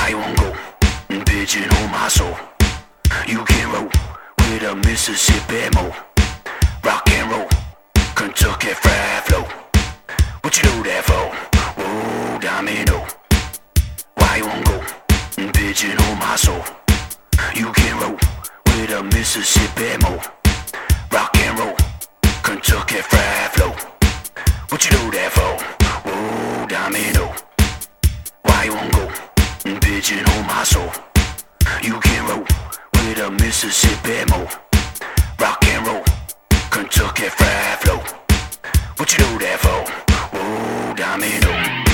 Why you won't go and pigeonhole my soul? You can roll with a Mississippi mo. Rock and roll, Kentucky Fried Flow. What you do that for? Oh, domino. Why you won't go and pigeonhole my soul? You can roll with a Mississippi mo. Rock and roll, Kentucky Fried Flow. What you do that for? Oh, domino. Why you won't go and pigeonhole my soul? You can roll with a Mississippi mo. Rock and roll, Kentucky Fried Flow. What you do that for? Oh, domino.